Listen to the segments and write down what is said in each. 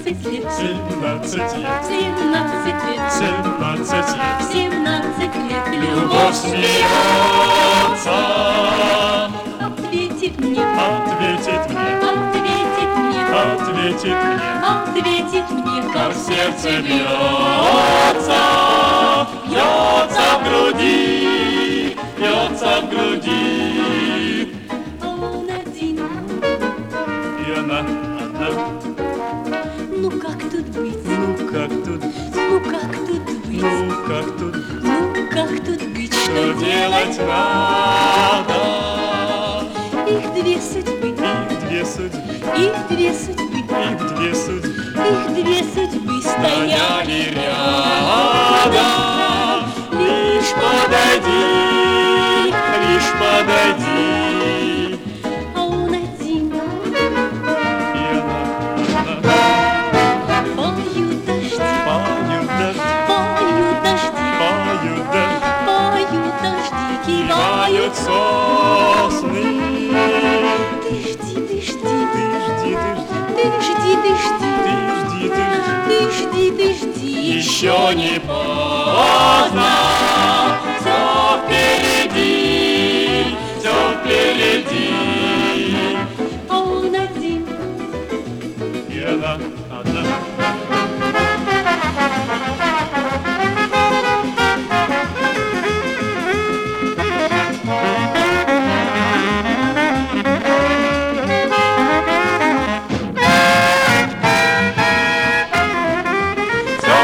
17 лет, 17 лет, 17 лет, 17 лет. 17 лет. Любовь смеется, ответит мне, ответит мне, ответит мне, ответит мне, ответит мне, как сердце бьется, бьется в груди, бьется в груди. а он один. И она одна. Ну как тут быть? Ну как тут, Ну как тут быть? ну как тут, Ну как тут быть? что делать надо? Их две судьбы, Их две судьбы, их две судьбы, их две судьбы их две судьбы стоят. стояли рядом. Лишь подойди, лишь подойди. А он один. И она Поют дожди, поют дожди, поют дожди, поют дожди, поют дожди, кивают кивают. сосны. Ты жди, ты жди, Ты жди, ты жди, ты жди, ты жди, ты жди. ты жди, ты жди. Еще не поздно, все впереди, все впереди. А он один. И она одна. Все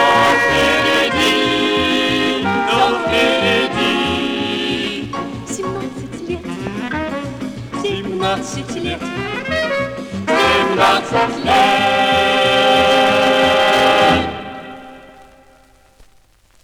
впереди, все впереди. 17 лет, 17 лет, 17 17 лет.